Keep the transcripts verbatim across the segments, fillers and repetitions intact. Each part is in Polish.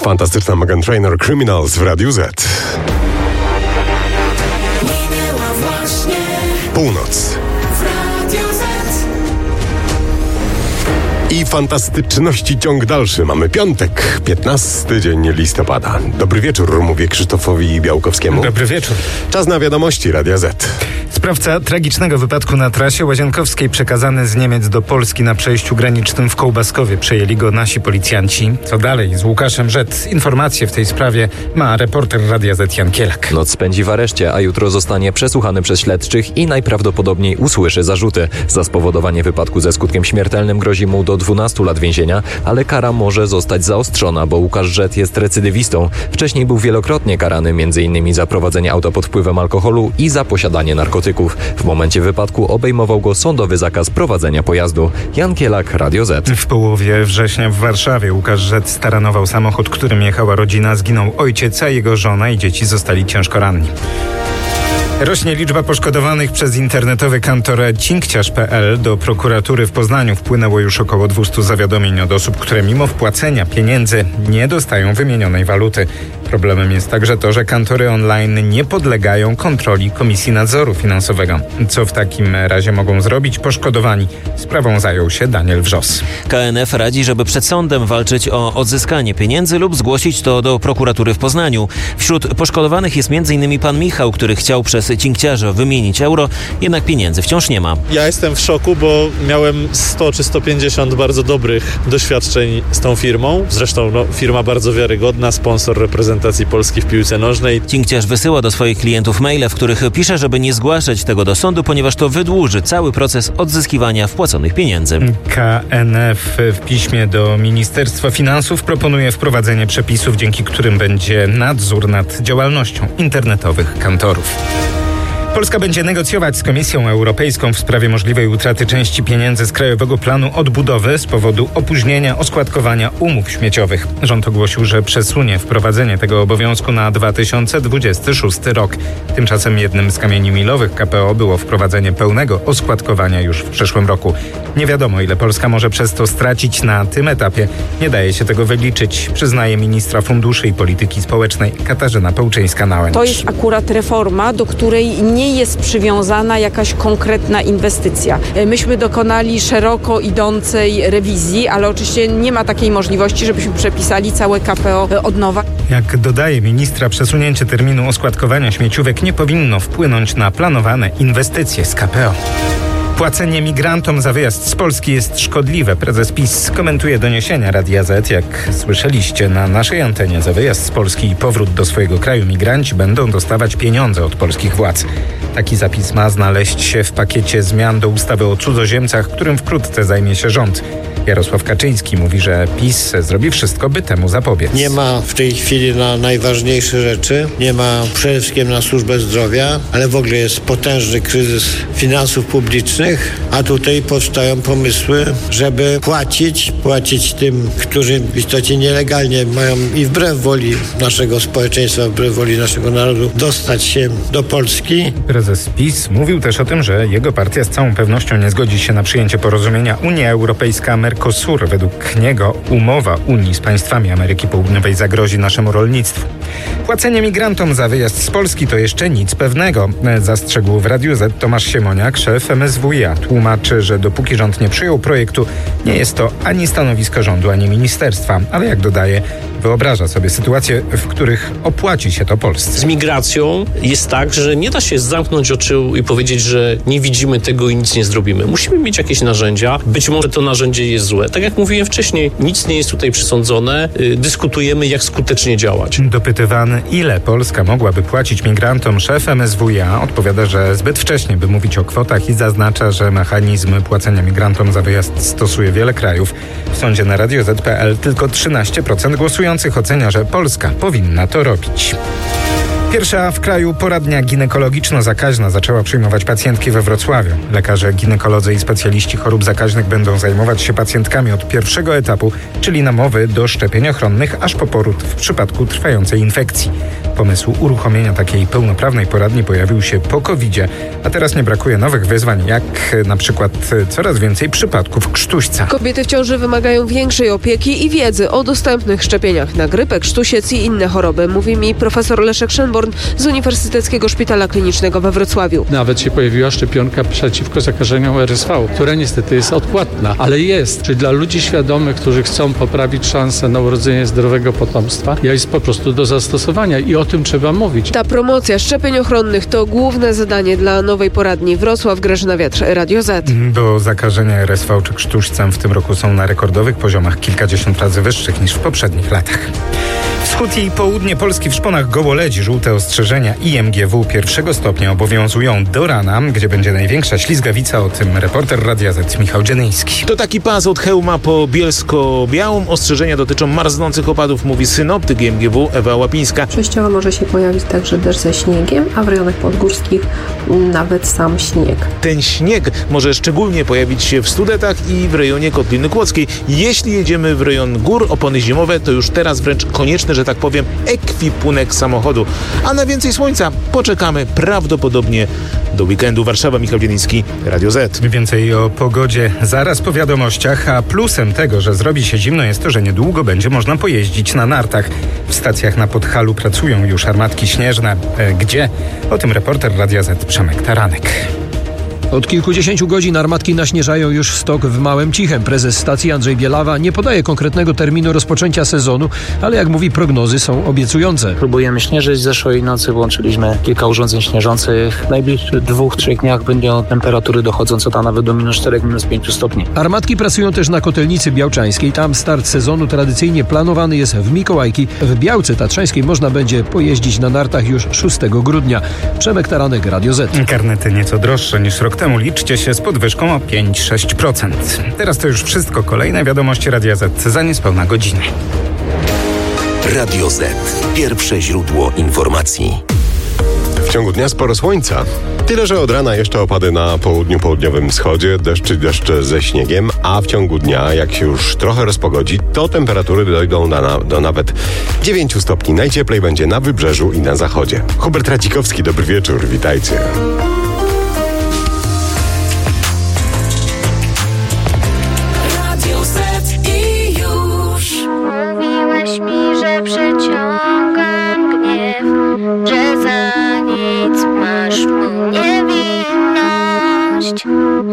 Fantastyczna Meghan Trainor, Criminals w Radiu Z. Północ. I fantastyczności ciąg dalszy. Mamy piątek, piętnasty dzień listopada. Dobry wieczór, mówię Krzysztofowi Białkowskiemu. Dobry wieczór. Czas na wiadomości Radia Z. Sprawca tragicznego wypadku na trasie Łazienkowskiej przekazany z Niemiec do Polski na przejściu granicznym w Kołbaskowie. Przejęli go nasi policjanci. Co dalej z Łukaszem Rzet? Informacje w tej sprawie ma reporter Radia Z Jan Kielak. Noc spędzi w areszcie, a jutro zostanie przesłuchany przez śledczych i najprawdopodobniej usłyszy zarzuty. Za spowodowanie wypadku ze skutkiem śmiertelnym grozi mu do dwunastu lat więzienia, ale kara może zostać zaostrzona, bo Łukasz Rzet jest recydywistą. Wcześniej był wielokrotnie karany m.in. za prowadzenie auta pod wpływem alkoholu i za posiadanie narkotyków. W momencie wypadku obejmował go sądowy zakaz prowadzenia pojazdu. Jan Kielak, Radio Z. W połowie września w Warszawie Łukasz Rzet staranował samochód, którym jechała rodzina. Zginął ojciec, a jego żona i dzieci zostali ciężko ranni. Rośnie liczba poszkodowanych przez internetowy kantor cinkciarz kropka pe el. Do prokuratury w Poznaniu wpłynęło już około dwieście zawiadomień od osób, które mimo wpłacenia pieniędzy nie dostają wymienionej waluty. Problemem jest także to, że kantory online nie podlegają kontroli Komisji Nadzoru Finansowego. Co w takim razie mogą zrobić poszkodowani? Sprawą zajął się Daniel Wrzos. K N F radzi, żeby przed sądem walczyć o odzyskanie pieniędzy lub zgłosić to do prokuratury w Poznaniu. Wśród poszkodowanych jest m.in. pan Michał, który chciał przez cinkciarza wymienić euro, jednak pieniędzy wciąż nie ma. Ja jestem w szoku, bo miałem sto czy sto pięćdziesiąt bardzo dobrych doświadczeń z tą firmą. Zresztą no, firma bardzo wiarygodna, sponsor reprezentacji Polski w piłce nożnej. Cinkciarz wysyła do swoich klientów maile, w których pisze, żeby nie zgłaszać tego do sądu, ponieważ to wydłuży cały proces odzyskiwania wpłaconych pieniędzy. K N F w piśmie do Ministerstwa Finansów proponuje wprowadzenie przepisów, dzięki którym będzie nadzór nad działalnością internetowych kantorów. Polska będzie negocjować z Komisją Europejską w sprawie możliwej utraty części pieniędzy z Krajowego Planu Odbudowy z powodu opóźnienia oskładkowania umów śmieciowych. Rząd ogłosił, że przesunie wprowadzenie tego obowiązku na dwa tysiące dwudziesty szósty rok. Tymczasem jednym z kamieni milowych K P O było wprowadzenie pełnego oskładkowania już w przyszłym roku. Nie wiadomo, ile Polska może przez to stracić na tym etapie. Nie daje się tego wyliczyć, przyznaje ministra funduszy i polityki społecznej Katarzyna Pełczyńska-Nałęcz. To jest akurat reforma, do której nie nie jest przywiązana jakaś konkretna inwestycja. Myśmy dokonali szeroko idącej rewizji, ale oczywiście nie ma takiej możliwości, żebyśmy przepisali całe K P O od nowa. Jak dodaje ministra, przesunięcie terminu oskładkowania śmieciówek nie powinno wpłynąć na planowane inwestycje z K P O. Płacenie migrantom za wyjazd z Polski jest szkodliwe. Prezes PiS komentuje doniesienia Radia Z. Jak słyszeliście na naszej antenie, za wyjazd z Polski i powrót do swojego kraju migranci będą dostawać pieniądze od polskich władz. Taki zapis ma znaleźć się w pakiecie zmian do ustawy o cudzoziemcach, którym wkrótce zajmie się rząd. Jarosław Kaczyński mówi, że PiS zrobi wszystko, by temu zapobiec. Nie ma w tej chwili na najważniejsze rzeczy, nie ma przede wszystkim na służbę zdrowia, ale w ogóle jest potężny kryzys finansów publicznych, a tutaj powstają pomysły, żeby płacić, płacić tym, którzy w istocie nielegalnie mają i wbrew woli naszego społeczeństwa, wbrew woli naszego narodu dostać się do Polski. Prezes PiS mówił też o tym, że jego partia z całą pewnością nie zgodzi się na przyjęcie porozumienia Unia Europejska-Mercosur. Według niego umowa Unii z państwami Ameryki Południowej zagrozi naszemu rolnictwu. Płacenie migrantom za wyjazd z Polski to jeszcze nic pewnego, zastrzegł w Radiu Z Tomasz Siemoniak, szef M S W iA. Tłumaczy, że dopóki rząd nie przyjął projektu, nie jest to ani stanowisko rządu, ani ministerstwa, ale jak dodaje, wyobraża sobie sytuacje, w których opłaci się to Polsce. Z migracją jest tak, że nie da się zamknąć oczu i powiedzieć, że nie widzimy tego i nic nie zrobimy. Musimy mieć jakieś narzędzia. Być może to narzędzie jest złe. Tak jak mówiłem wcześniej, nic nie jest tutaj przesądzone. Yy, dyskutujemy, jak skutecznie działać. Dopytywany, ile Polska mogłaby płacić migrantom, szef M S W iA odpowiada, że zbyt wcześnie, by mówić o kwotach i zaznacza, że mechanizmy płacenia migrantom za wyjazd stosuje wiele krajów. W sądzie na Radio Z kropka pe el tylko trzynaście procent głosujących ocenia, że Polska powinna to robić. Pierwsza w kraju poradnia ginekologiczno-zakaźna zaczęła przyjmować pacjentki we Wrocławiu. Lekarze, ginekolodzy i specjaliści chorób zakaźnych będą zajmować się pacjentkami od pierwszego etapu, czyli namowy do szczepień ochronnych, aż po poród w przypadku trwającej infekcji. Pomysł uruchomienia takiej pełnoprawnej poradni pojawił się po kowidzie, a teraz nie brakuje nowych wyzwań, jak na przykład coraz więcej przypadków krztuśca. Kobiety w ciąży wymagają większej opieki i wiedzy o dostępnych szczepieniach na grypę, krztusiec i inne choroby, mówi mi profesor Leszek Szymborn z Uniwersyteckiego Szpitala Klinicznego we Wrocławiu. Nawet się pojawiła szczepionka przeciwko zakażeniom R S V, która niestety jest odpłatna, ale jest. Czyli dla ludzi świadomych, którzy chcą poprawić szansę na urodzenie zdrowego potomstwa, jest po prostu do zastosowania i o tym trzeba mówić. Ta promocja szczepień ochronnych to główne zadanie dla nowej poradni. Wrocław, Grażyna Wiatr, Radio Z. Do zakażenia R S V czy krztuścem w tym roku są na rekordowych poziomach, kilkadziesiąt razy wyższych niż w poprzednich latach. Wschód i południe Polski w szponach gołoledzi. Żółte ostrzeżenia I M G W pierwszego stopnia obowiązują do rana, gdzie będzie największa ślizgawica. O tym reporter Radia Z Michał Dzienyński. To taki pas od Chełma po Bielsko-Białą. Ostrzeżenia dotyczą marznących opadów, mówi synoptyk I M G W Ewa Łapińska. Częściowo może się pojawić także deszcz ze śniegiem, a w rejonach podgórskich nawet sam śnieg. Ten śnieg może szczególnie pojawić się w Studetach i w rejonie Kotliny Kłodzkiej. Jeśli jedziemy w rejon gór, opony zimowe, to już teraz wręcz konieczny, że tak powiem, ekwipunek samochodu. A na więcej słońca poczekamy prawdopodobnie do weekendu. Warszawa, Michał Dzienyński, Radio Z. Więcej o pogodzie zaraz po wiadomościach, a plusem tego, że zrobi się zimno, jest to, że niedługo będzie można pojeździć na nartach. W stacjach na Podhalu pracują już armatki śnieżne. E, gdzie? O tym reporter Radia Z Przemek Taranek. Od kilkudziesięciu godzin armatki naśnieżają już stok w Małym Cichem. Prezes stacji Andrzej Bielawa nie podaje konkretnego terminu rozpoczęcia sezonu, ale jak mówi, prognozy są obiecujące. Próbujemy śnieżyć. Zeszłej nocy włączyliśmy kilka urządzeń śnieżących. W najbliższych dwóch, trzech dniach będą temperatury dochodzące tam nawet do minus czterech, minus pięciu stopni. Armatki pracują też na Kotelnicy Białczańskiej. Tam start sezonu tradycyjnie planowany jest w Mikołajki. W Białce Tatrzańskiej można będzie pojeździć na nartach już szóstego grudnia. Przemek Taranek, Radio Z. Karnety nieco droższe niż rok temu. Liczcie się z podwyżką o pięć do sześciu procent. Teraz to już wszystko. Kolejne wiadomości Radia Z za niespełna godzinę. Radio Z. Pierwsze źródło informacji. W ciągu dnia sporo słońca. Tyle, że od rana jeszcze opady na południu, południowym wschodzie, deszcze, deszcze ze śniegiem, a w ciągu dnia, jak się już trochę rozpogodzi, to temperatury dojdą na, do nawet dziewięciu stopni. Najcieplej będzie na wybrzeżu i na zachodzie. Hubert Radzikowski, dobry wieczór, witajcie. Przeciągam gniew, że za nic masz mu niewinność.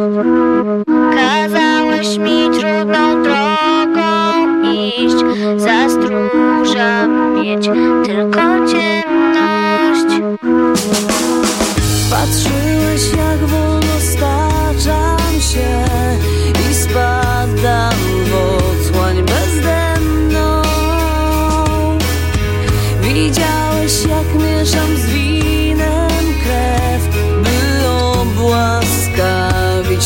Kazałeś mi trudną drogą iść, za stróża mieć tylko ciemność. Patrzyłeś, jak wolno staczam się i spadam w otchłań bezdenną. Widziałeś, jak mieszam z winem krew, by obłaskawić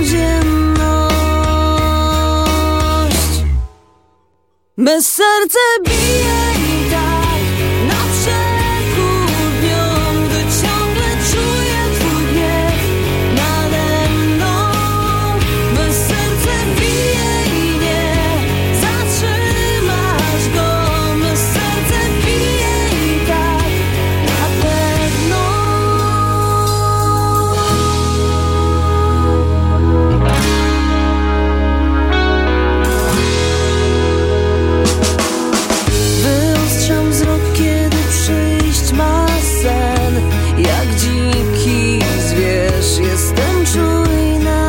codzienność. Bez serce bije i tak na przekór dniom, gdy ciągle czuję twój gniew nade mną. Bez serce bije i nie zatrzymasz go. Bez serce bije i tak na pewno. Wyostrzam wzrok, kiedy przyjść ma sen. Jak dziki zwierz jestem czujna.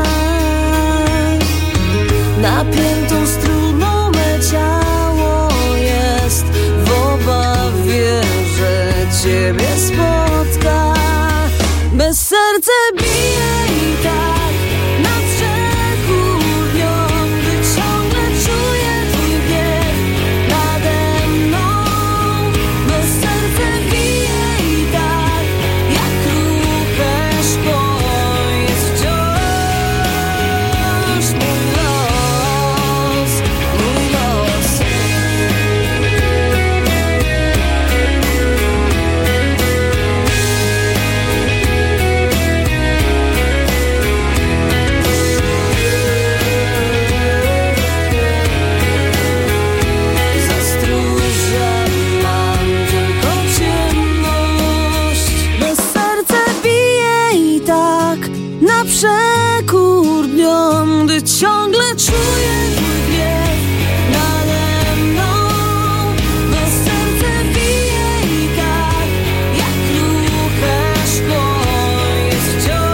Napiętą struną me ciało jest w obawie, że ciebie spotka. Bez serce bije i tak na przekór dniom, gdy ciągle czuję twój gniew nade mną. Bez serce bije i tak jak kruche szkło jest wciąż mój los, mój los. czuję twój gniew nade mną, bo serce bije i tak jak kruche szkło jest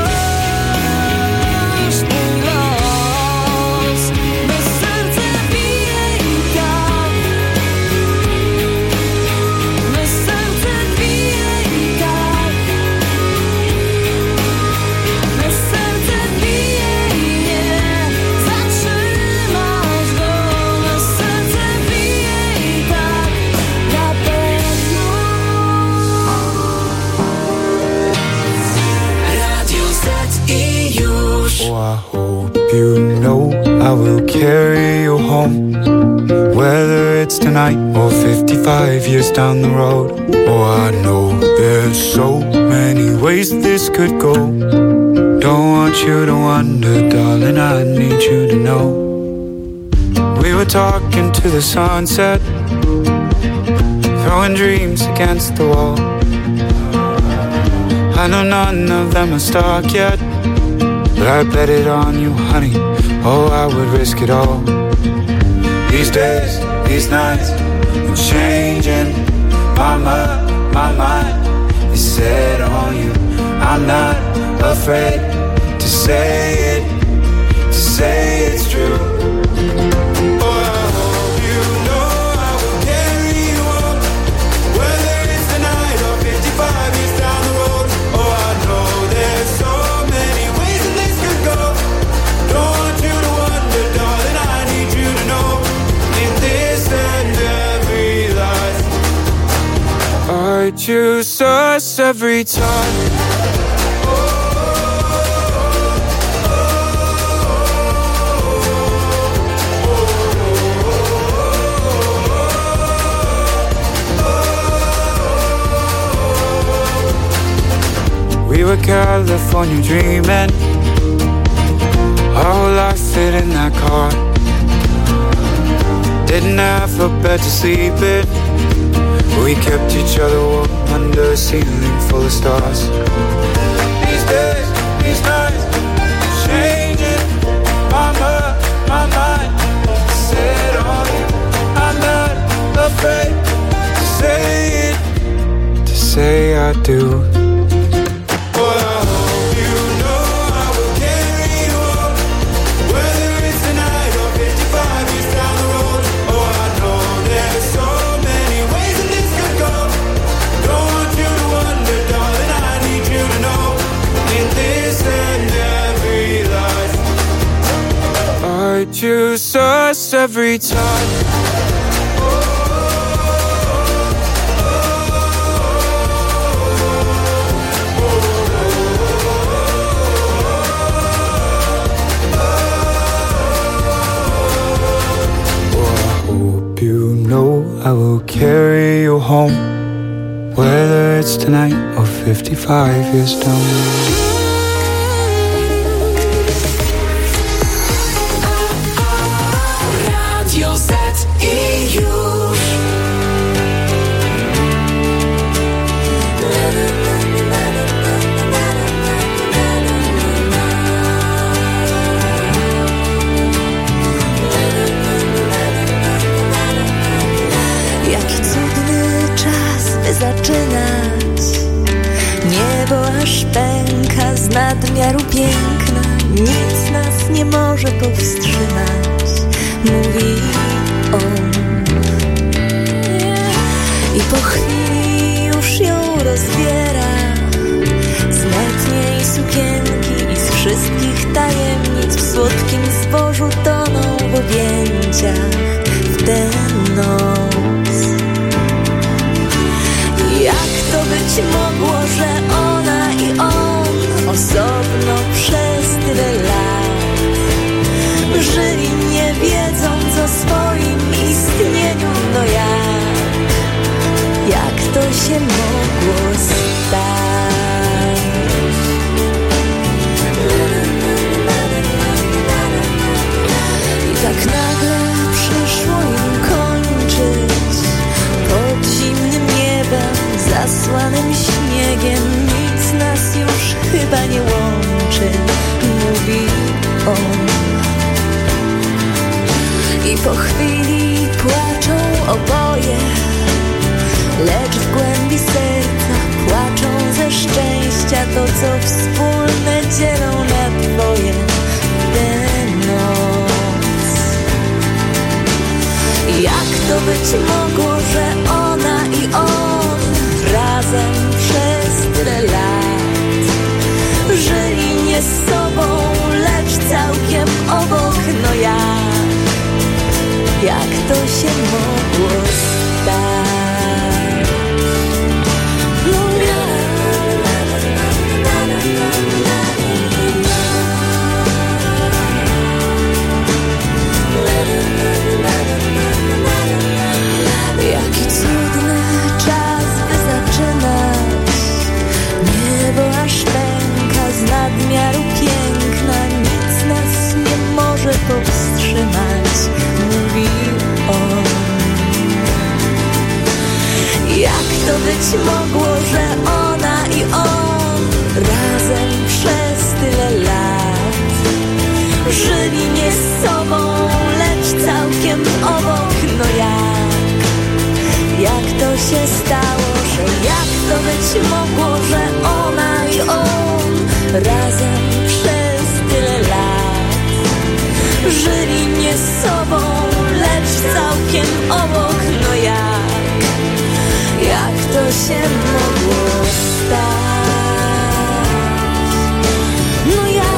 wciąż twój los. Bo serce bije i tak, bo serce bije i tak, bo serce bije i nie zatrzymasz go. Bo serce bije i tak na pewno. Radio Z i już. Oh, I hope you know I will carry you home, whether it's tonight or fifty-five years down the road. Oh, I know there's so many ways this could go. Don't want you to wonder, darling, I need you to know. We were talking to the sunset, throwing dreams against the wall. I know none of them are stuck yet, but I bet it on you, honey. Oh, I would risk it all. These days, these nights, I'm changing my mind, my mind is set on you. I'm not afraid to say it, to say it's true. Oh, I hope you know I will carry you on, whether it's tonight or fifty-five years down the road. Oh, I know there's so many ways that this could go. Don't want you to wonder, darling, I need you to know. In this and every life, I choose us every time. We were California dreaming, our whole life fit in that car. Didn't have a bed to sleep in, but we kept each other warm under a ceiling full of stars. These days, these nights, changing my mind, my mind set on you. I'm not afraid to say it, to say I do. I choose us every time. I will carry you home, whether it's tonight or fifty-five years down the road. Radio Z i już. Jaki cudny czas, by zaczynać. Niebo aż pęka z nadmiaru piękna. Nic nas nie może powstrzymać, mówi on. I po chwili już ją rozbiera. Z letniej sukienki i z wszystkich tajemnic w słodkim zbożu toną w objęciach w tę noc. Jak to być mogło, że ona i on osobno przez tyle lat żyli, nie wiedząc o swoim istnieniu? No jak, jak to się mogło stać? I tak nagle przyszło im kończyć pod zimnym niebem zasłanym śniegiem. Nic nas już chyba nie łączy, mówi on. i po chwili płaczą oboje, lecz w głębi serca płaczą ze szczęścia to, co wspólne dzielą na dwoje tę noc. Jak to być mogło, że ona i on razem przez tyle lat żyli nie z sobą, lecz całkiem obok, no jak, jak to się mogło stać? No jaki cudny czas by zaczynać, niebo aż pęka z nadmiaru piękna, nic nas nie może powstrzymać, mówi on. Jak to być mogło, że ona i on razem przez tyle lat żyli nie z sobą, lecz całkiem obok, no jak, jak to się stało, że jak to być mogło, że ona i on razem przez tyle lat żyli nie z sobą, lecz całkiem obok, no jak, jak to się mogło stać? No jak?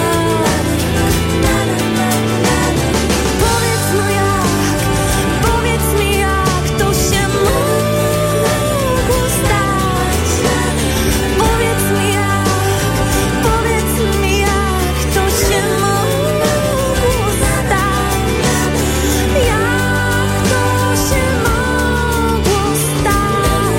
Powiedz no jak, powiedz mi jak to się mogło stać? Powiedz mi jak, powiedz mi jak to się mogło stać? Jak to się mogło stać?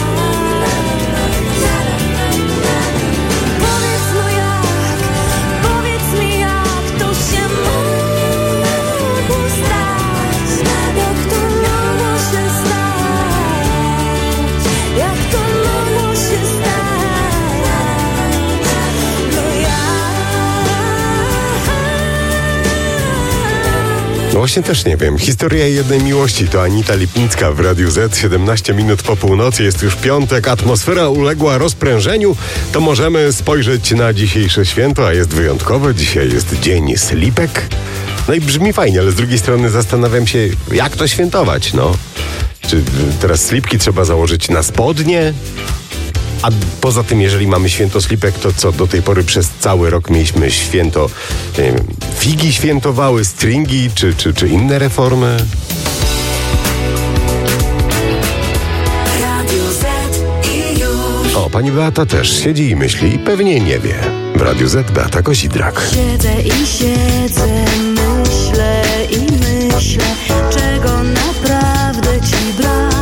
Powiedz no jak, powiedz mi jak to się mogło stać? Jak to mogło się stać? Jak to mogło się stać? No No właśnie też nie wiem. Historia jednej miłości to Anita Lipnicka w Radiu Z. siedemnaście minut po północy, jest już piątek, atmosfera uległa rozprężeniu. To możemy spojrzeć na dzisiejsze święto, a jest wyjątkowe. Dzisiaj jest dzień slipek. No i brzmi fajnie, ale z drugiej strony zastanawiam się, jak to świętować, no. Czy teraz slipki trzeba założyć na spodnie? A poza tym, jeżeli mamy święto slipek, to co? Do tej pory przez cały rok mieliśmy święto, nie wiem, figi świętowały, stringi, czy, czy, czy inne reformy? Radio Z i już. O, pani Beata też siedzi i myśli i pewnie nie wie. W Radiu Z Beata Kozidrak. Siedzę i siedzę, myślę i myślę, czego naprawdę ci brak.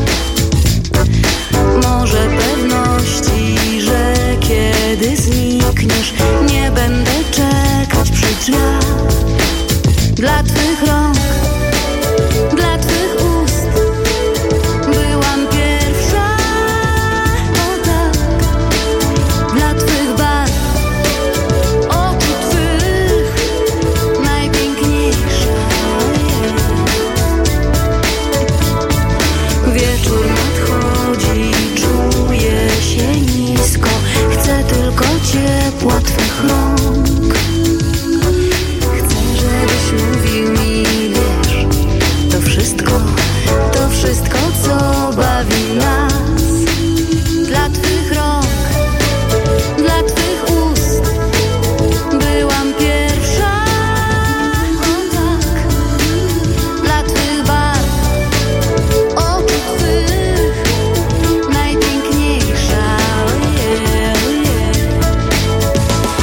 Może pewności, że kiedy znikniesz, nie będę czekać przy drzwiach. Dla twych rąk, dla twych ust byłam pierwsza, o tak. Dla twych barw, oczu twych najpiękniejsza. Wieczór nadchodzi, czuję się nisko, chcę tylko ciepła twych rąk. Chcę, żebyś mówił mi, wiesz, to wszystko, to wszystko, co bawi nas. Dla twych rąk, dla twych ust byłam pierwsza, o tak. Dla twych barw, oczu twych najpiękniejsza, ojej, ojej.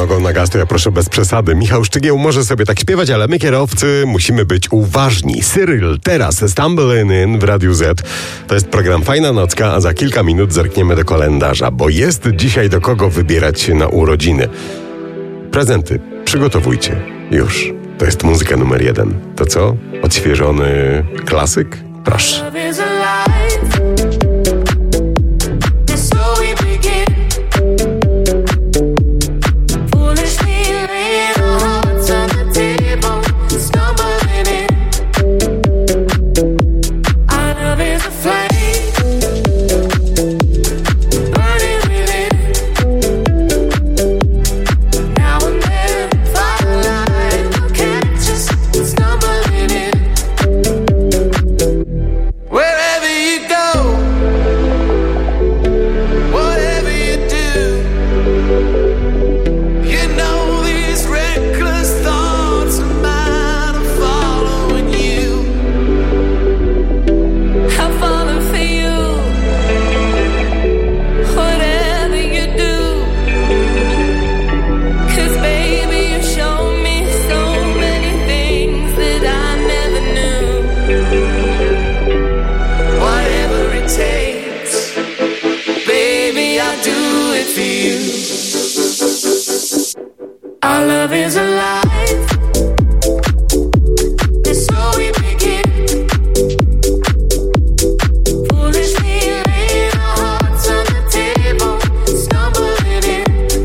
nogą na gaz, to ja proszę bez przesady. Michał Szczygieł może sobie tak śpiewać, ale my kierowcy musimy być uważni. Cyril teraz Stumbling In w Radiu Z. To jest program Fajna Nocka, a za kilka minut zerkniemy do kalendarza, bo jest dzisiaj do kogo wybierać się na urodziny. Prezenty przygotowujcie już. To jest muzyka numer jeden. To co? Odświeżony klasyk? Proszę. Our love is alive. And so we begin. Foolishly laying our hearts on the table, stumbling in.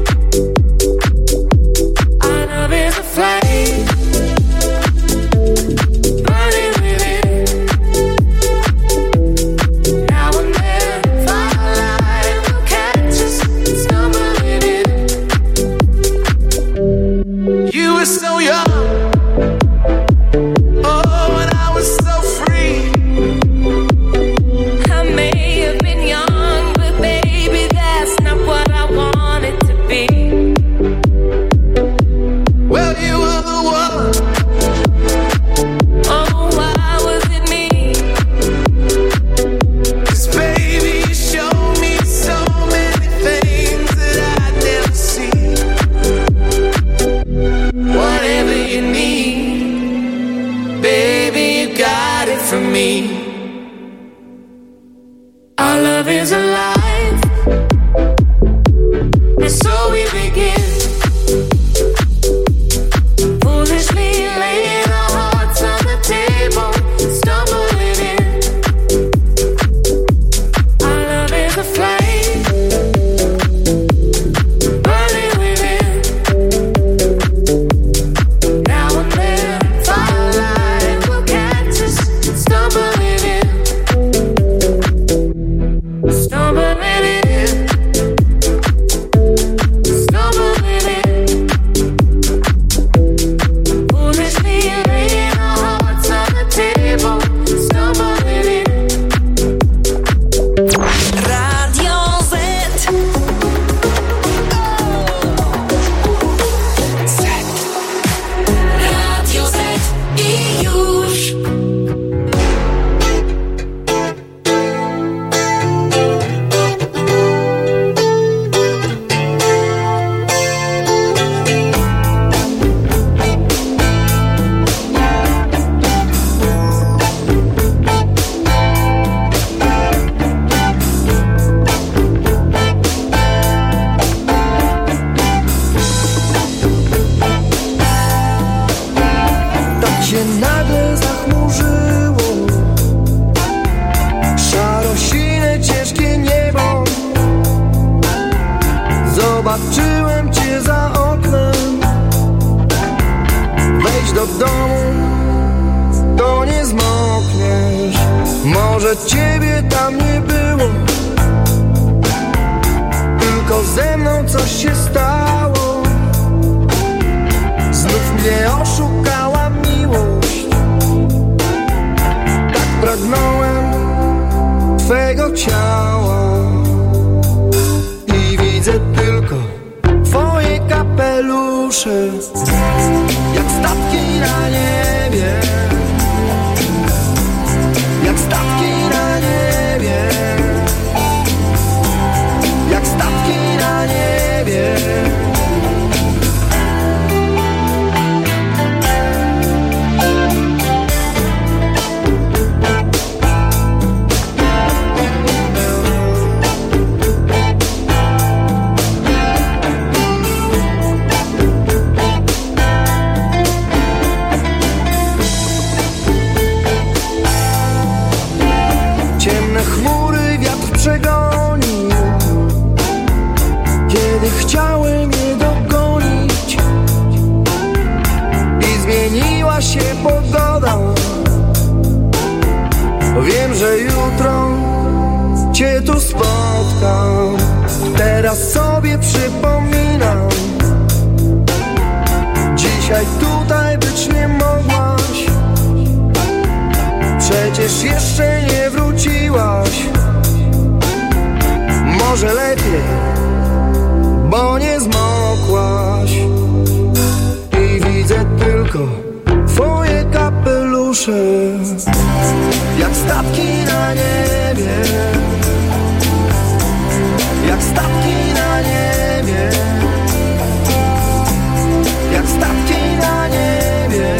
Our love is a flame, burning within. Now and then, firelight will catch us stumbling in. You were so young, oh, and I was so free. I may have been young, but baby, that's not what I wanted to be. Well, you were the one. Oh, why was it me? 'Cause baby, you showed me so many things that I'd never seen. Whatever you need, baby, you got it from me. Our love is alive, and so we begin. Foolishly laying our hearts on the table, stumbling in. Our love is a flame, burning within. Now and then, firelight will catch us stumbling in, stumbling in, stumbling in. Foolishly laying our hearts on the table, stumbling in. Radio Z. Radio Z i już. Tak się nagle zachmurzyło, szaro-sine, ciężkie niebo. Zobaczyłem cię za oknem. Wejdź do domu, to nie zmokniesz. Może ciebie tam nie było, tylko ze mną coś się stało. Znów mnie oszukała miłość. Tak pragnąłem twego ciała i widzę tylko twoje kapelusze, jak statki na niebie, jak statki na niebie, jak statki na niebie. przegonił, kiedy chciałem je dogonić i zmieniła się pogoda. Wiem, że jutro cię tu spotkam. Teraz sobie przypominam, dzisiaj tutaj być nie mogłaś. Przecież jeszcze nie wróciłaś. Może lepiej, bo nie zmokłaś. I widzę tylko twoje kapelusze, jak statki na niebie, jak statki na niebie, jak statki na niebie.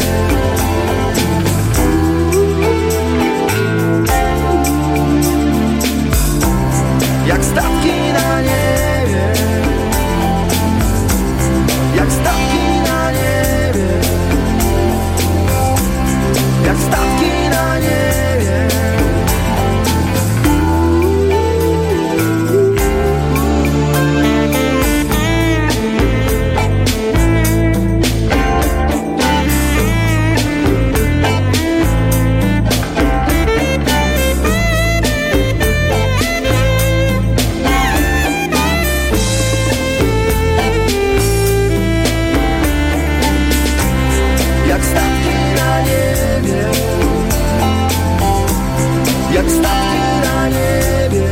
Jak statki na niebie, jak statki na niebie, jak statki na niebie. Jak statki na niebie, jak statki na niebie,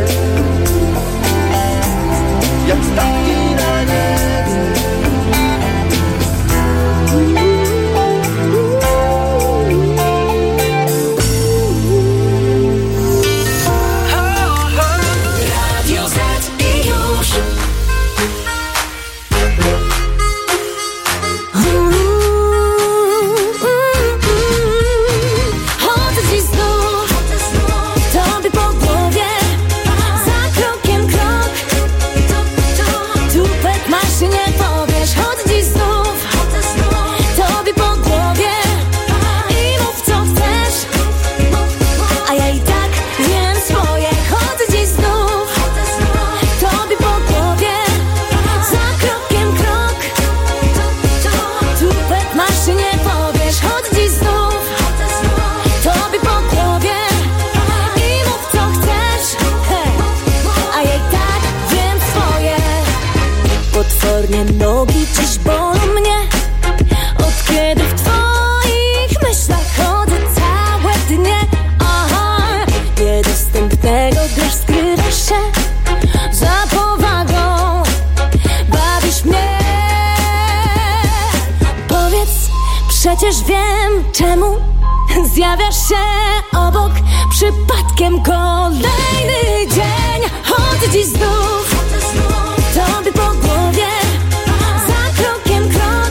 jak statki na niebie. Radio Z i już. Chodzę dziś znów, tobie po głowie, za krokiem krok, tupet masz się nie powiesz. Chodzę dziś znów, tobie po głowie i mów co chcesz, a ja i tak wiem swoje. Chodzę dziś znów, tobie po głowie, za krokiem krok, tupet masz się nie powiesz. Chodzę dziś znów, tobie po głowie i mów co chcesz, hej, a ja i tak wiem swoje. Potwornie nogi dziś bolą mnie, od kiedy w twoich myślach chodzę całe dnie. Aha, niedostępnego grasz, skrywasz się za powagą, bawisz mnie. Powiedz, przecież wiem czemu zjawiasz się obok przypadkiem kolejny dzień. Chodzę dziś znów, tobie po głowie, za krokiem krok,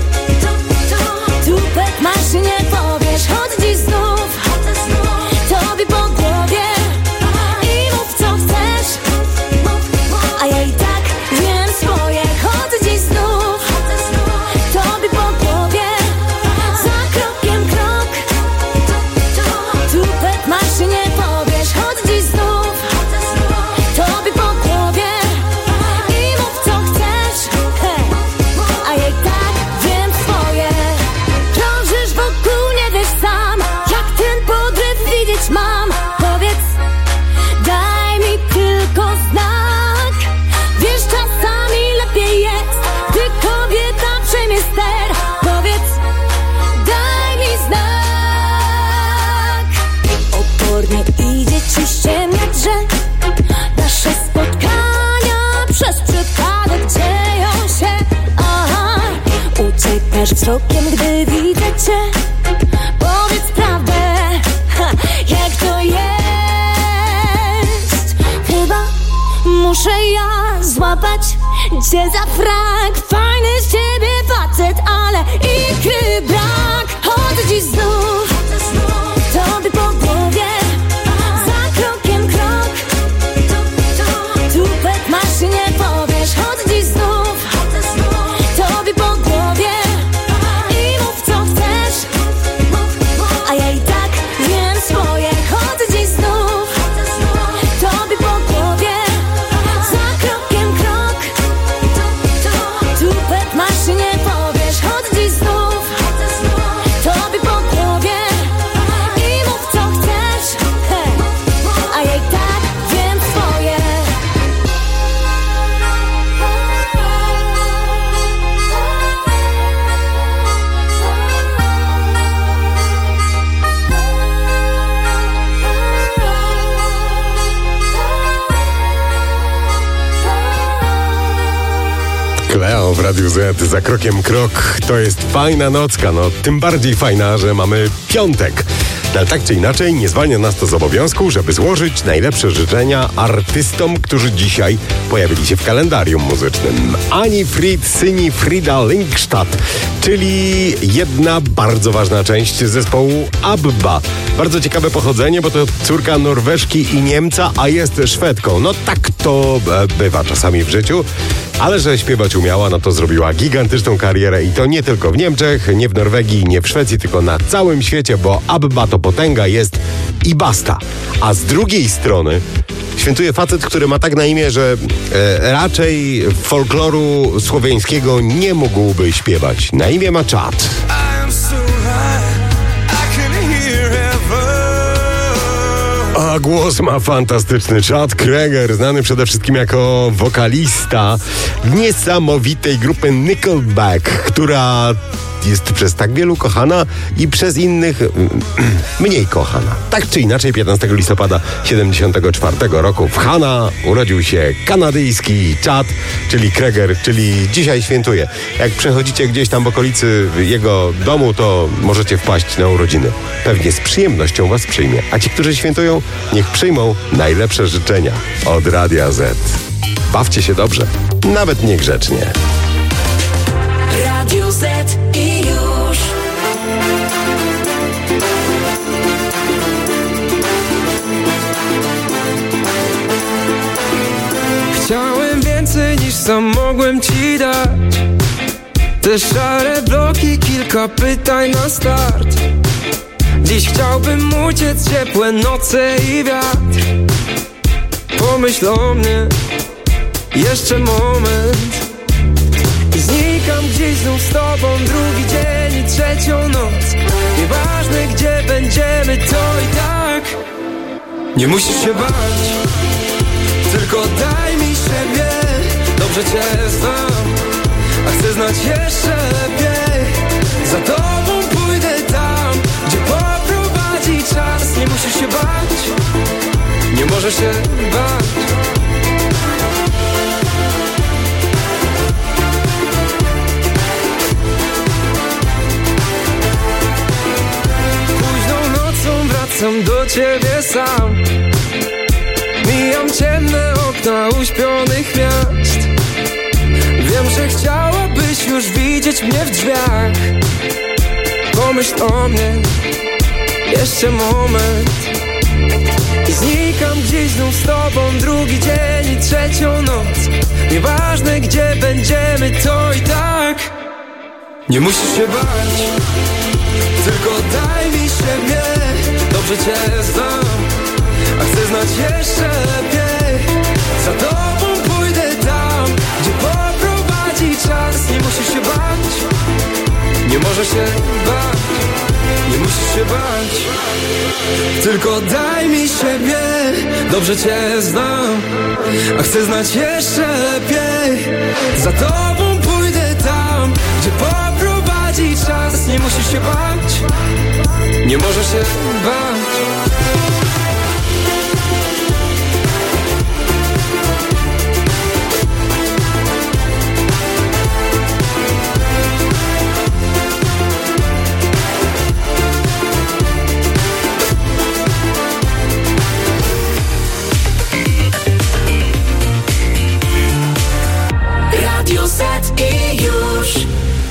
tupet masz się nie powiesz. Chodzę dziś znów, tobie po głowie i mów co chcesz, a ja i tak wiem swoje. Chodzę dziś znów, tobie po głowie, za krokiem krok, tupet masz się nie powiesz. Chodzę dziś znów, tobie po głowie i mów co chcesz, hej, a ja i tak wiem swoje. Krążysz wokół, nie wiesz sam, jak ten podryw widzieć mam. Powiedz, daj mi tylko znak. Wiesz, czasami lepiej jest, gdy kobieta przejmie ster. Powiedz, daj mi znak. Opornie idzie ci ściemniać, że nasze spotkania przez przypadek dzieją się. Aha, uciekasz wzrokiem, gdy widzę cię. Powiedz prawdę, ha, jak to jest. Chyba muszę ja złapać cię za frak. Fajny z ciebie facet, ale ikry brak. Chodzę dziś znów, tobie po głowie, za krokiem krok, tupet masz się nie powiesz. Chodzę dziś znów, tobie po głowie i mów co chcesz, a ja i tak wiem swoje. Chodzę dziś znów, tobie po głowie. Cleo w Radiu Z, za krokiem krok. To jest fajna nocka, no tym bardziej fajna, że mamy piątek. Ale tak czy inaczej nie zwalnia nas to z obowiązku, żeby złożyć najlepsze życzenia artystom, którzy dzisiaj pojawili się w kalendarium muzycznym. Ani Fried Syni Frida Lindstadt, czyli jedna bardzo ważna część zespołu ABBA. Bardzo ciekawe pochodzenie, bo to córka Norweżki i Niemca, a jest Szwedką. No tak to e, bywa czasami w życiu, ale że śpiewać umiała, no to zrobiła gigantyczną karierę i to nie tylko w Niemczech, nie w Norwegii, nie w Szwecji, tylko na całym świecie, bo ABBA to potęga jest i basta. A z drugiej strony świętuje facet, który ma tak na imię, że e, raczej folkloru słowiańskiego nie mógłby śpiewać. Na imię ma Chad. A głos ma fantastyczny Chad Kroeger, znany przede wszystkim jako wokalista niesamowitej grupy Nickelback, która jest przez tak wielu kochana i przez innych mniej kochana. Tak czy inaczej, piętnastego listopada siedemdziesiątego czwartego roku w Hana urodził się kanadyjski Chad, czyli Kroeger, czyli dzisiaj świętuje. Jak przechodzicie gdzieś tam w okolicy jego domu, to możecie wpaść na urodziny. Pewnie z przyjemnością was przyjmie. A ci, którzy świętują, niech przyjmą najlepsze życzenia od Radia Z. Bawcie się dobrze, nawet niegrzecznie. Radio Z i już. Chciałem więcej niż sam mogłem ci dać. Te szare bloki, kilka pytań na start. Dziś chciałbym uciec, ciepłe noce i wiatr. Pomyśl o mnie, jeszcze moment. Znikam gdzieś znów z tobą, drugi dzień i trzecią noc. Nieważne gdzie będziemy, to i tak nie musisz się bać, tylko daj mi siebie. Dobrze cię znam, a chcę znać jeszcze lepiej. Za tobą pójdę tam, gdzie poprowadzi czas. Nie musisz się bać, nie możesz się bać. Wracam do ciebie sam. Mijam ciemne okna uśpionych miast. Wiem, że chciałabyś już widzieć mnie w drzwiach. Pomyśl o mnie, jeszcze moment. Znikam gdzieś znów z tobą, drugi dzień i trzecią noc. Nieważne gdzie będziemy, to i tak nie musisz się bać, tylko daj mi siebie. Dobrze cię znam, a chcę znać jeszcze lepiej. Za tobą pójdę tam, gdzie poprowadzi czas. Nie musisz się bać, nie możesz się bać, nie musisz się bać, tylko daj mi siebie. Dobrze cię znam, a chcę znać jeszcze lepiej. Za tobą pójdę tam, gdzie poprowadzi czas. Nie musisz się bać, nie możesz się bać. Radio Z i już.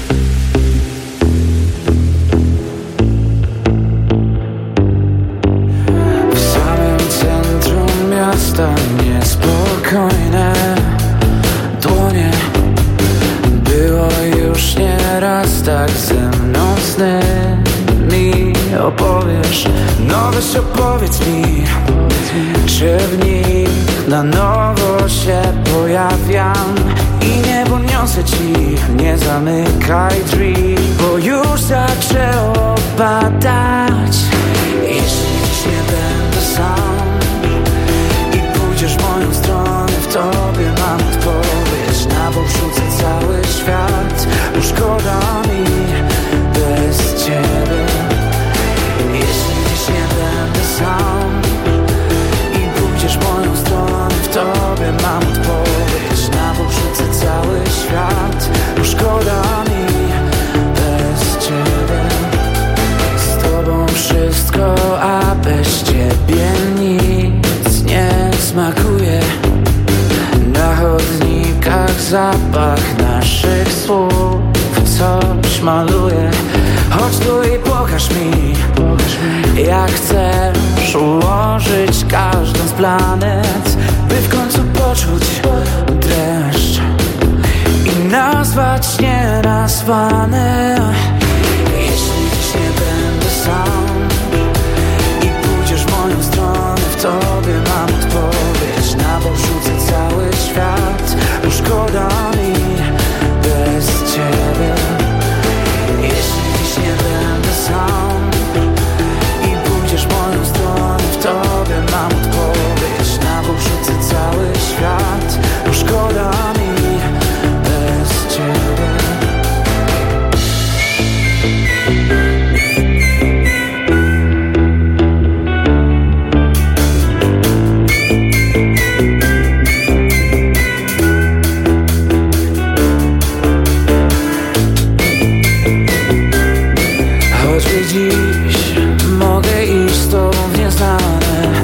Niespokojne dłonie. Było już nieraz tak ze mną sny. Mi opowiesz, no weź opowiedz mi, czy w nich na nowo się pojawiam i niebo niosę ci. Nie zamykaj drzwi, bo już zaczęło padać. Jeśli dziś nie będę sam i pójdziesz w moją stronę, w tobie mam odpowiedź. Na bok rzucę cały świat, bo szkoda mi bez ciebie. Jeśli dziś nie będę sam i pójdziesz w moją stronę, w tobie mam odpowiedź. Na bok rzucę cały cały świat. Już szkoda mi bez ciebie. Z tobą wszystko, a bez ciebie nic nie smakuje. Na chodnikach zapach naszych słów coś maluje. Chodź tu i pokaż mi, jak chcesz ułożyć każdą z planet, by w końcu poczuć dreszcz i nazwać nienazwane. Jeśli dziś nie będę sam i pójdziesz w moją stronę, w tobie mam odpowiedź. Na bok rzucę cały świat, bo szkoda mi bez ciebie. Jeśli dziś nie będę sam i pójdziesz w moją stronę, w tobie mam odpowiedź. Na bok rzucę cały świat, bo szkoda mi bez ciebie. Choćby dziś mogę iść z tobą w nieznane,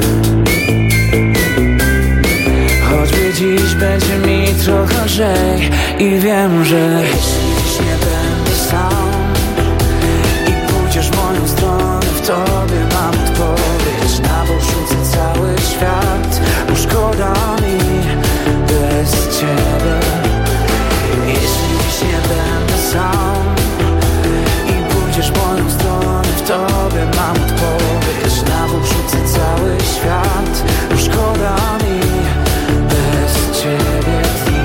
choćby dziś będzie mi trochę lżej i wiem, że jeśli dziś nie będę sam i pójdziesz w moją stronę, w tobie mam odpowiedź. Na bok rzucę cały świat, bo szkoda mi bez ciebie. Jeśli dziś nie będę sam i pójdziesz w moją stronę, w tobie mam odpowiedź. Na bok rzucę cały świat, bo szkoda mi bez ciebie dni.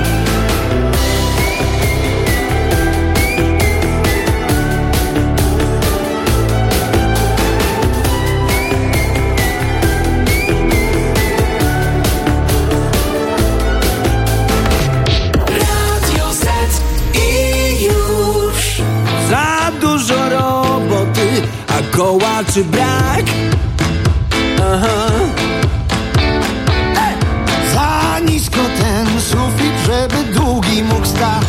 Radio Z i już za dużo roboty, a kołaczy brak. Aha. Ej! Za nisko ten sufit, żeby długi mógł stać.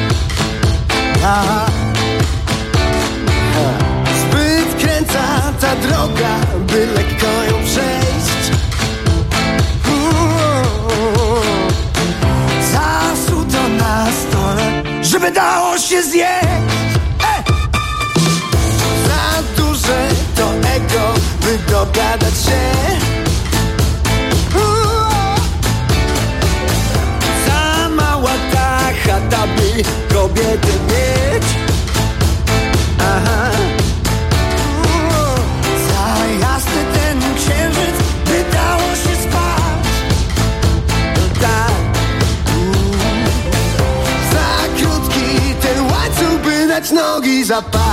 Aha. Zbyt kręca ta droga, by lekko ją przejść. Uuu. Zasuto na stole, żeby dało się zjeść. Za duże to ego, by dogadać się. Uuu. Za mała ta chata, by kobietę mieć. Aha. Uuu. Za jasny ten księżyc, by dało się spać. Tak. Uuu. Za krótki ten łańcuch, by dać nogi za pas.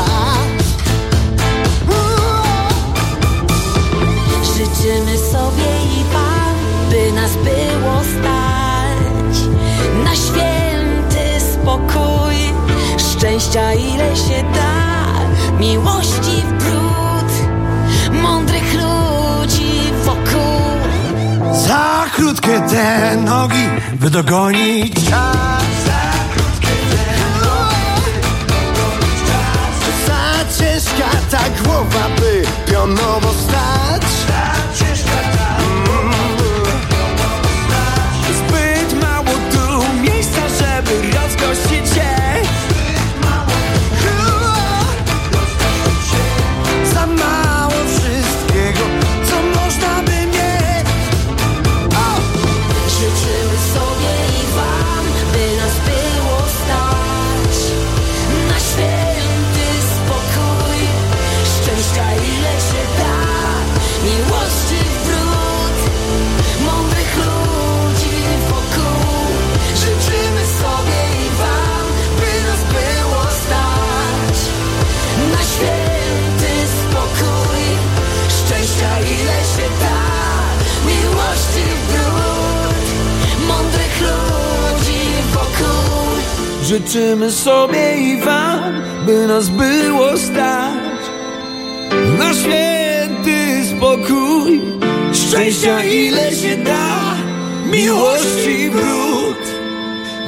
Życzymy sobie i wam, by nas było stać na święty spokój, szczęścia ile się da, miłości w bród, mądrych ludzi wokół. Za krótkie te nogi, by dogonić czas. Za krótkie te nogi, by dogonić czas. Za ciężka ta głowa, by pionowo stać. Za ciężka ta głowa, by pionowo stać. Zbyt mało tu miejsca, żeby rozgościć się. Zbyt mało tu rozgościć się. Za mało wszystkiego, co można by mieć. Oh! Życzymy sobie i wam, by nas było stać na święty spokój, szczęścia ile się da, miłości w bród, mądrych ludzi wokół. Życzymy sobie i wam, by nas było stać na święty spokój, szczęścia ile się da, miłości w bród, mądrych ludzi wokół. Życzymy sobie i wam, by nas było stać na święty spokój, szczęścia ile się da, miłości wrót,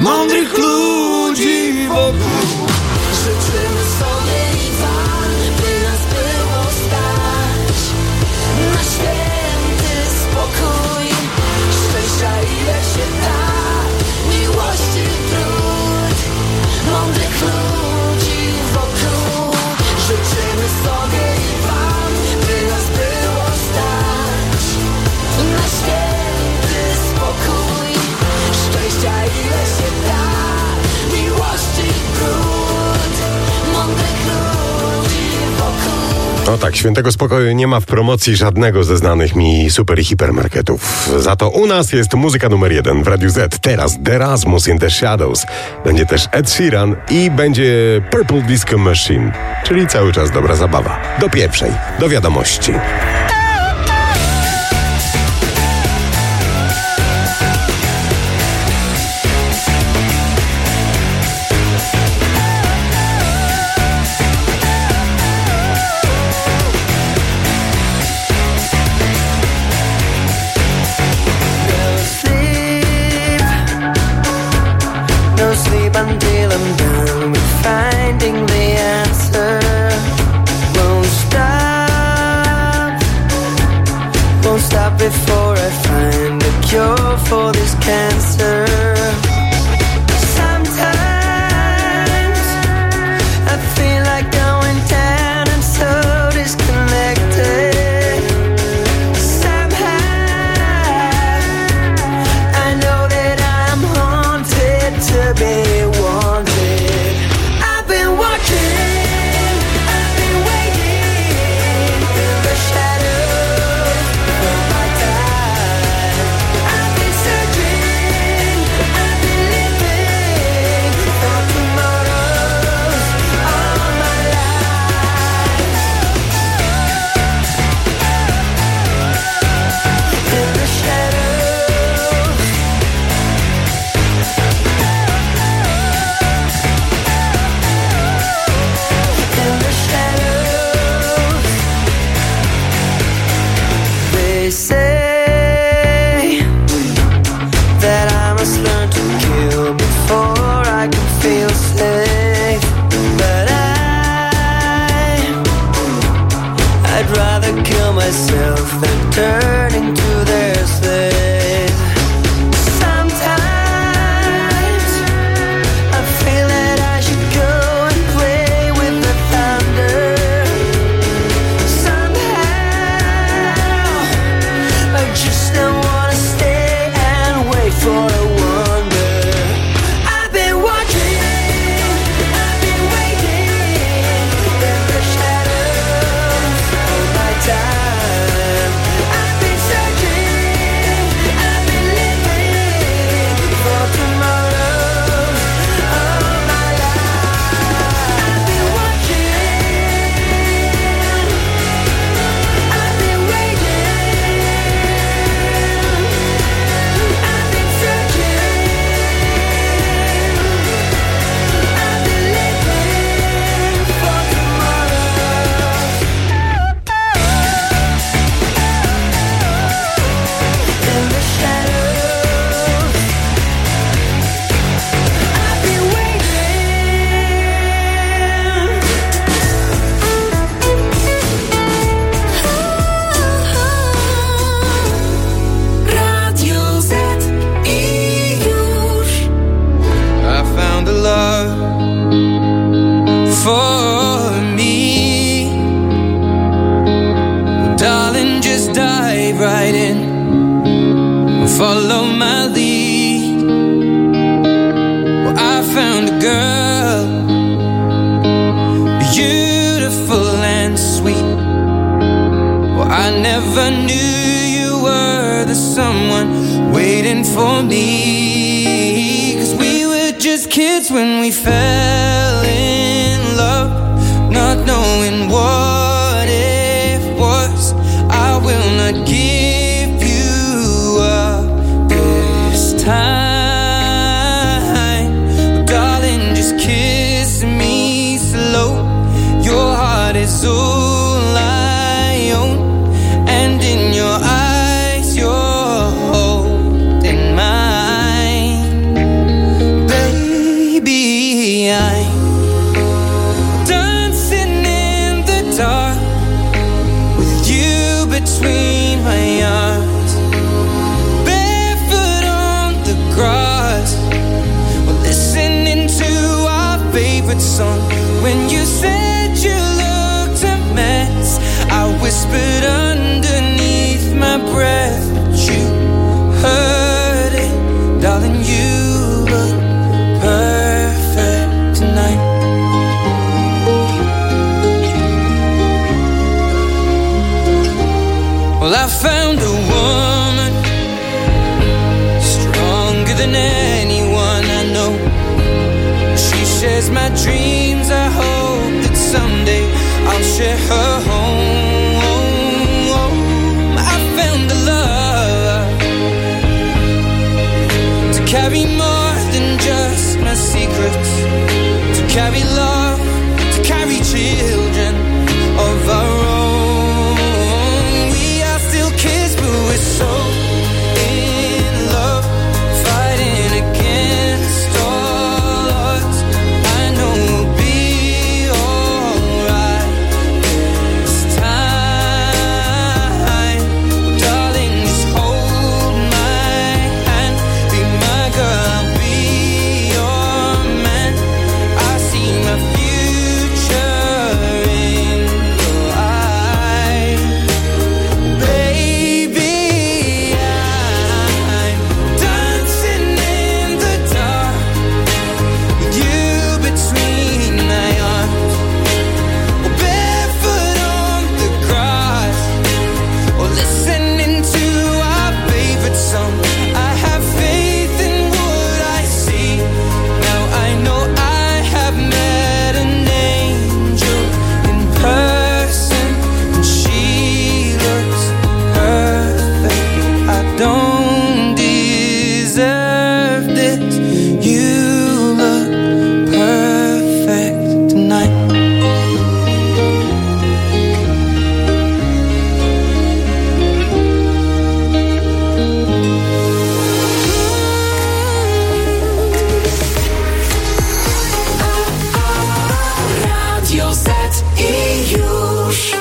mądrych ludzi wokół. Życzymy sobie i wam, by nas było stać na święty spokój, szczęścia ile się da, miłości trud, mądrych ludzi wokół. Życzymy sobie i wam, by nas było stać na święty spokój, szczęścia ile się da, miłości trud, mądrych ludzi wokół. No tak, świętego spokoju nie ma w promocji żadnego ze znanych mi super i hipermarketów. Za to u nas jest muzyka numer jeden w Radiu Z. Teraz The Erasmus in the Shadows. Będzie też Ed Sheeran i będzie Purple Disco Machine. Czyli cały czas dobra zabawa. Do pierwszej, do wiadomości. No sleep until I'm done with finding the answer. Won't stop, won't stop before I find a cure for this cancer. Sometimes I feel like going down, I'm so disconnected. Somehow I know that I'm haunted to be wanted. I've been watching, I've been waiting in the shadows of my time. I've been searching, I've been living for tomorrows all my life. In the shadows, in the shadows, they say that I must learn to kill before I can feel safe. But I, I'd rather kill myself than turn into their slave. Sometimes I feel that I should go and play with the thunder. Somehow I just don't wanna stay and wait for a wonder. I've been watching, I've been waiting in the shadows all my time. I've been searching, I've been living for tomorrows all my life. I've been watching, I've been waiting, I've been searching, I've been living for tomorrows. In the shadows, I've been Radio Z i już. I found a love for me. Well, darling, just dive right in. Follow my lead. Well, I found a girl, beautiful and sweet. Well, I never knew you were the someone waiting for me. 'Cause we were just kids when we fell in love, not knowing what it was. I will not give you up this time. Darling, just kiss me slow. Your heart is all I own, and in your eyes you're holding mine. favorite song. When you said you looked a mess, I whispered underneath my breath, but you heard it, darling. You look perfect tonight. Well, I found a woman stronger than anyone I know. She shares my dreams. I hope that someday I'll share her home. I found a love to carry more than just my secrets, to carry love, to carry children of our own. We are still kids, but we're so in love, fighting against all odds. I know we'll be alright this time. Darling, just hold my hand, be my girl, I'll be your man. I see my future in your eyes. Baby, I'm dancing in the dark with you between my arms, or barefoot on the grass, or listening to our favorite song. I have faith in what I see. Now I know I have met an angel in person, and she looks perfect. I don't deserve this. You look perfect tonight. Radio Z i już.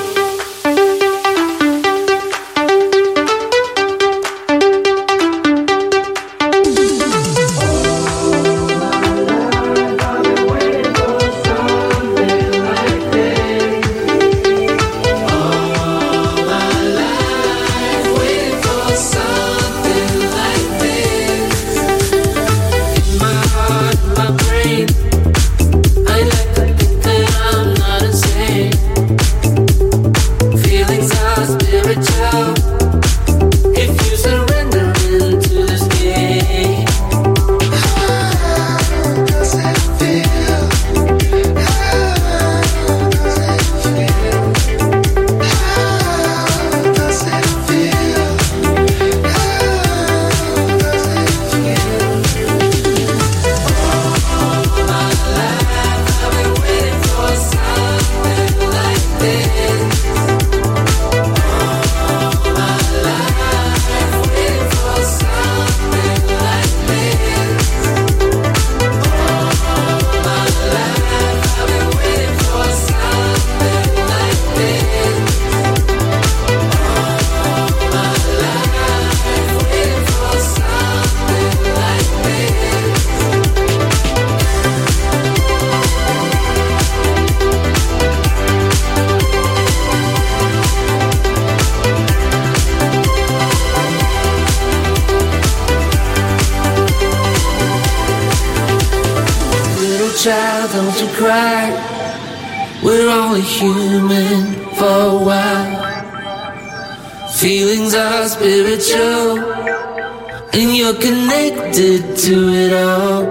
Child, don't you cry. We're only human for a while. Feelings are spiritual, and you're connected to it all.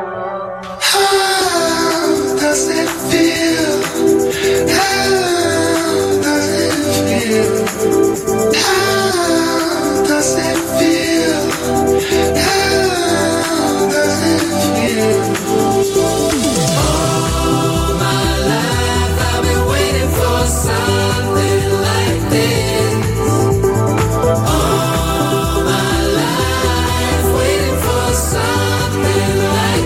How does it feel? How does it feel? How does it feel? How does it feel? Something like this. All my life waiting for something like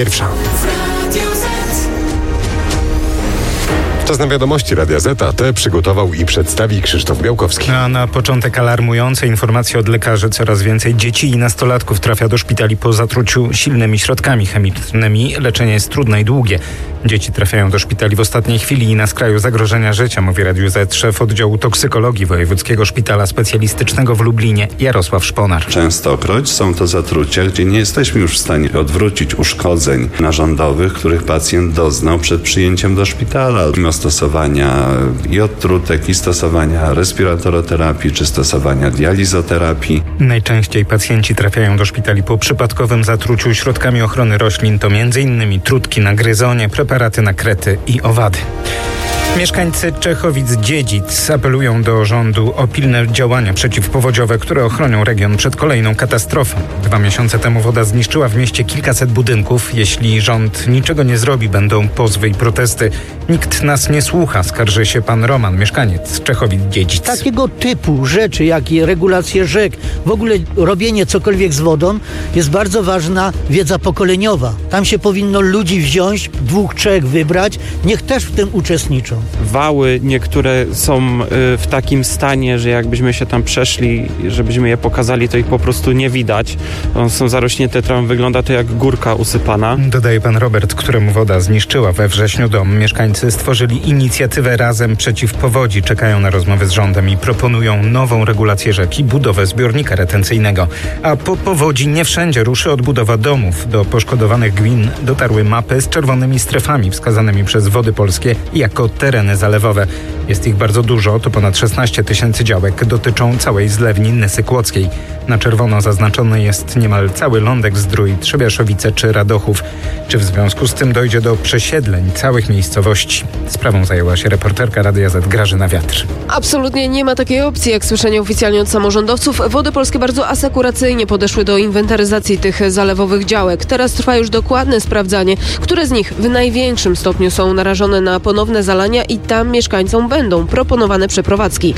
pierwsza. Czas na wiadomości Radia Z, a te przygotował i przedstawi Krzysztof Białkowski. A na początek alarmujące informacje od lekarzy. Coraz więcej dzieci i nastolatków trafia do szpitali po zatruciu silnymi środkami chemicznymi. Leczenie jest trudne i długie. Dzieci trafiają do szpitali w ostatniej chwili i na skraju zagrożenia życia, mówi Radiu Z szef oddziału toksykologii Wojewódzkiego Szpitala Specjalistycznego w Lublinie Jarosław Szponar. Częstokroć są to zatrucia, gdzie nie jesteśmy już w stanie odwrócić uszkodzeń narządowych, których pacjent doznał przed przyjęciem do szpitala. Mimo stosowania i odtrutek, i stosowania respiratoroterapii, czy stosowania dializoterapii. Najczęściej pacjenci trafiają do szpitali po przypadkowym zatruciu środkami ochrony roślin. To między innymi trutki na gryzonie, preparaty na krety i owady. Mieszkańcy Czechowic-Dziedzic apelują do rządu o pilne działania przeciwpowodziowe, które ochronią region przed kolejną katastrofą. Dwa miesiące temu woda zniszczyła w mieście kilkaset budynków. Jeśli rząd niczego nie zrobi, będą pozwy i protesty. Nikt nas nie słucha, skarży się pan Roman, mieszkaniec Czechowic-Dziedzic. Takiego typu rzeczy, jak i regulacje rzek, w ogóle robienie cokolwiek z wodą, jest bardzo ważna wiedza pokoleniowa. Tam się powinno ludzi wziąć, dwóch, trzech wybrać, niech też w tym uczestniczą. Wały niektóre są w takim stanie, że jakbyśmy się tam przeszli, żebyśmy je pokazali, to ich po prostu nie widać. One są zarośnięte trawą, wygląda to jak górka usypana. Dodaje pan Robert, któremu woda zniszczyła we wrześniu dom. Mieszkańcy stworzyli inicjatywę Razem Przeciw Powodzi. Czekają na rozmowy z rządem i proponują nową regulację rzeki, budowę zbiornika retencyjnego. A po powodzi nie wszędzie ruszy odbudowa domów. Do poszkodowanych gmin dotarły mapy z czerwonymi strefami wskazanymi przez Wody Polskie jako tereny zalewowe. Jest ich bardzo dużo, to ponad szesnaście tysięcy działek, dotyczą całej zlewni Nysy Kłodzkiej. Na czerwono zaznaczony jest niemal cały Lądek Zdrój, Trzebiaszowice czy Radochów. Czy w związku z tym dojdzie do przesiedleń całych miejscowości? Sprawą zajęła się reporterka Radia Z Grażyna Wiatr. Absolutnie nie ma takiej opcji, jak słyszenie oficjalnie od samorządowców. Wody Polskie bardzo asekuracyjnie podeszły do inwentaryzacji tych zalewowych działek. Teraz trwa już dokładne sprawdzanie, które z nich w największym stopniu są narażone na ponowne zalania i tam mieszkańcom będą proponowane przeprowadzki.